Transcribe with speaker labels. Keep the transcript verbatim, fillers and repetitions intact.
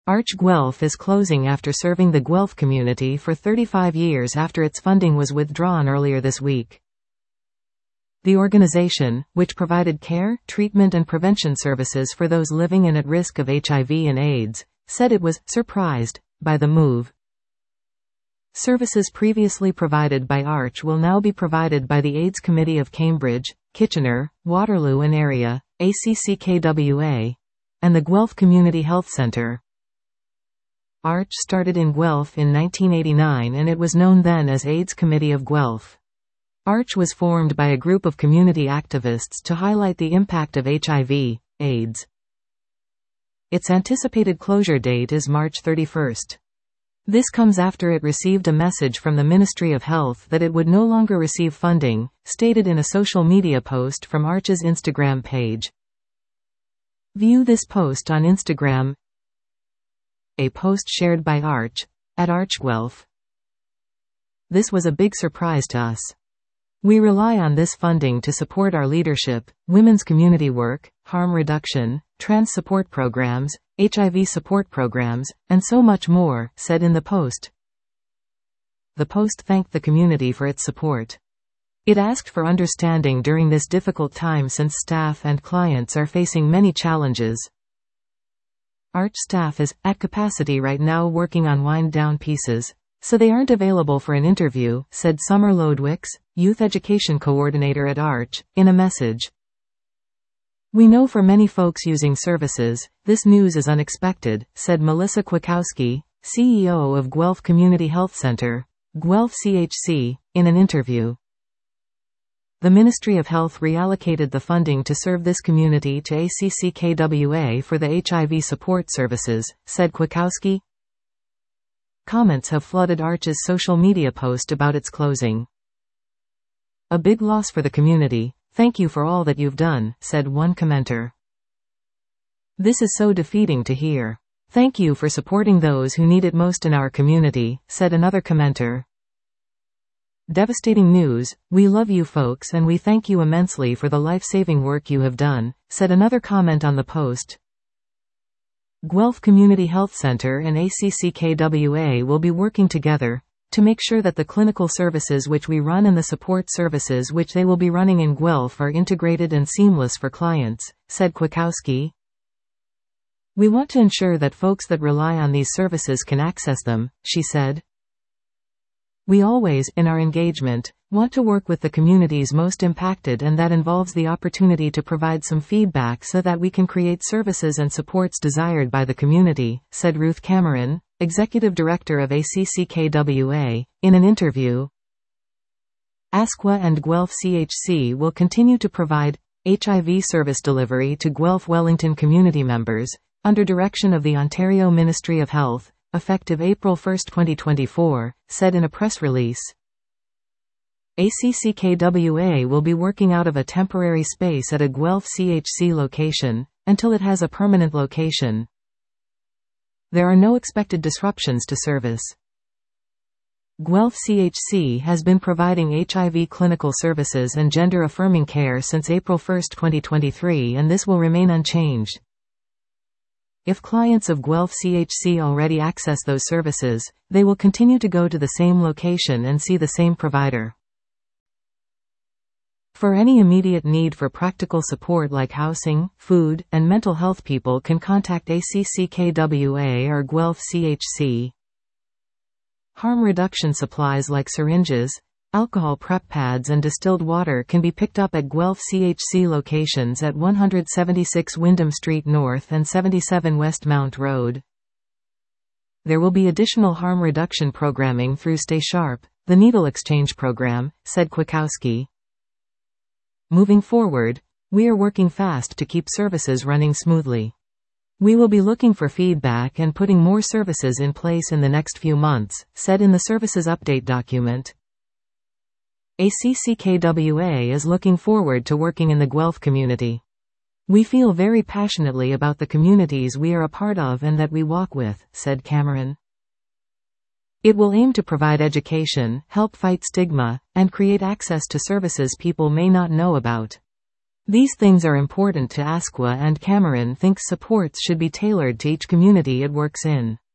Speaker 1: Arch Guelph is closing after serving the Guelph community for thirty-five years after its funding was withdrawn earlier this week. The organization, which provided care, treatment and prevention services for those living and at risk of H I V and AIDS, said it was surprised by the move. Services previously provided by Arch will now be provided by the AIDS Committee of Cambridge, Kitchener, Waterloo and Area, A C C K W A, and the Guelph Community Health Centre. Arch started in Guelph in nineteen eighty-nine and it was known then as AIDS Committee of Guelph. Arch was formed by a group of community activists to highlight the impact of H I V, AIDS. Its anticipated closure date is March thirty-first. This comes after it received a message from the Ministry of Health that it would no longer receive funding, stated in a social media post from Arch's Instagram page. View this post on Instagram. A post shared by Arch, at ArchGuelph. This was a big surprise to us. We rely on this funding to support our leadership, women's community work, harm reduction, trans support programs, H I V support programs, and so much more, said in the post. The post thanked the community for its support. It asked for understanding during this difficult time since staff and clients are facing many challenges. Arch staff is at capacity right now working on wind-down pieces, so they aren't available for an interview, said Summer Lodwicks, Youth Education Coordinator at Arch, in a message. We know for many folks using services, this news is unexpected, said Melissa Kwiatkowski, C E O of Guelph Community Health Centre, Guelph C H C, in an interview. The Ministry of Health reallocated the funding to serve this community to A C C K W A for the H I V support services, said Kwiatkowski. Comments have flooded Arch's social media post about its closing. A big loss for the community. Thank you for all that you've done, said one commenter. This is so defeating to hear. Thank you for supporting those who need it most in our community, said another commenter. Devastating news, we love you folks and we thank you immensely for the life-saving work you have done, said another comment on the post. Guelph Community Health Centre and A C C K W A will be working together to make sure that the clinical services which we run and the support services which they will be running in Guelph are integrated and seamless for clients, said Kwiatkowski. We want to ensure that folks that rely on these services can access them, she said. We always, in our engagement, want to work with the communities most impacted, and that involves the opportunity to provide some feedback so that we can create services and supports desired by the community, said Ruth Cameron, Executive Director of A C C K W A, in an interview. ASQA and Guelph C H C will continue to provide H I V service delivery to Guelph Wellington community members, under direction of the Ontario Ministry of Health, effective April first twenty twenty-four, said in a press release. A C C K W A will be working out of a temporary space at a Guelph C H C location, until it has a permanent location. There are no expected disruptions to service. Guelph C H C has been providing H I V clinical services and gender-affirming care since April first twenty twenty-three, and this will remain unchanged. If clients of Guelph C H C already access those services, they will continue to go to the same location and see the same provider. For any immediate need for practical support like housing, food, and mental health, people can contact A C C K W A or Guelph C H C. Harm reduction supplies like syringes, alcohol prep pads and distilled water can be picked up at Guelph C H C locations at one seventy-six Wyndham Street North and seventy-seven West Mount Road. There will be additional harm reduction programming through Stay Sharp, the needle exchange program, said Kwiatkowski. Moving forward, we are working fast to keep services running smoothly. We will be looking for feedback and putting more services in place in the next few months, said in the services update document. A C C K W A is looking forward to working in the Guelph community. We feel very passionately about the communities we are a part of and that we walk with, said Cameron. It will aim to provide education, help fight stigma, and create access to services people may not know about. These things are important to ASQA, and Cameron thinks supports should be tailored to each community it works in.